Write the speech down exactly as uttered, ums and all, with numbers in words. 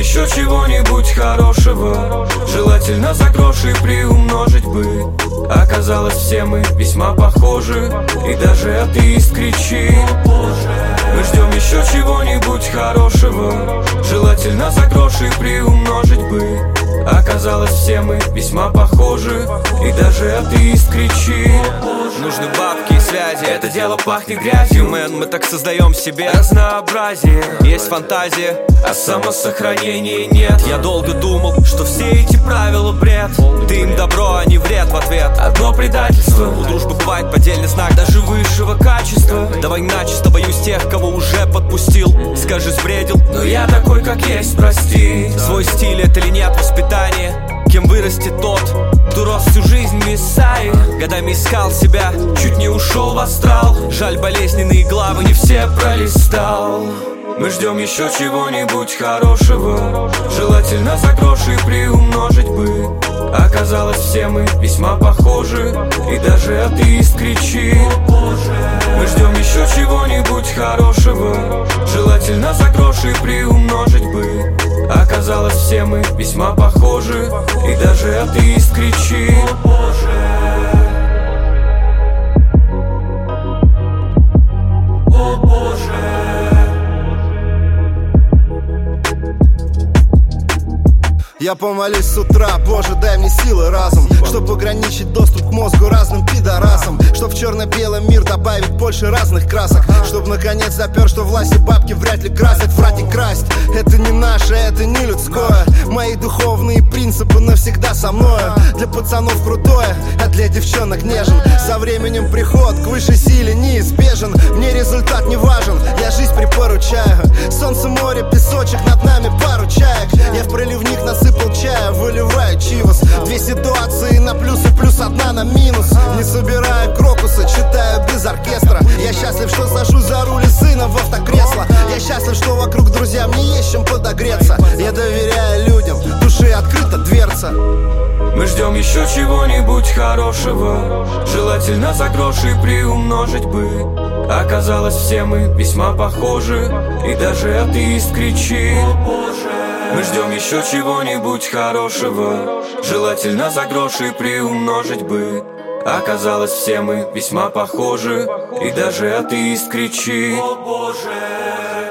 еще чего-нибудь хорошего, желательно за гроши приумножить бы. Оказалось, все мы весьма похожи, и даже атеист кричит: мы ждем еще чего-нибудь хорошего, желательно за гроши приумножить бы. Оказалось, все мы весьма похожи, и даже атеист кричит: нужны бабки и связи, это дело пахнет грязью. Мэн, мы так создаем себе разнообразие. Есть фантазия, а самосохранения нет. Я долго думал, что все эти правила бред. Ты им добро, а не вред в ответ. Одно предательство. У дружбы бывает поддельный знак даже высшего качества. Давай начисто, боюсь тех, кого уже подпустил. Скажи, сбредил, но я такой, как есть, прости. Свой стиль это ли нет воспитание? Кем вырастет тот, кто рос всю жизнь в Мессае? Годами искал себя, чуть не ушел в астрал. Жаль, болезненные главы не все пролистал. Мы ждем еще чего-нибудь хорошего, желательно за гроши приумножить бы. Оказалось, все мы весьма похожи, и даже атеист кричит: мы ждем еще чего-нибудь хорошего, желательно за гроши приумножить бы. Оказалось, все мы весьма похожи, и даже атеист кричит: о Боже. Я помолюсь с утра: Боже, дай мне силы, разум, чтоб ограничить доступ к мозгу разным пидорасам, чтоб в черно-белый мир добавить больше разных красок, чтоб наконец запер, что власть и бабки вряд ли красят. Врать и красть — это не наше, это не людское. Мои духовные принципы навсегда со мною. Для пацанов крутое, а для девчонок нежен. Со временем приход к высшей силе неизбежен. Мне результат не важен, я жизнь припоручаю. Солнце, море, песочек, над нами пару чаек. Я в проливник насыпал чая, выливаю чивос. Две ситуации на плюс и плюс одна на минус. Не собираю крокусы, читаю без оркестра. Я счастлив, что сажусь за руль и сына в автокресло. Я счастлив, что вокруг друзья, мне есть чем подогреться. Я доверяю людям, души открыта дверца. Мы ждем еще чего-нибудь хорошего, желательно за гроши приумножить бы. Оказалось, все мы весьма похожи, и даже атеист кричит: мы ждем еще чего-нибудь хорошего, желательно за гроши приумножить бы. Оказалось, все мы весьма похожи, и даже атеист кричит: о Боже.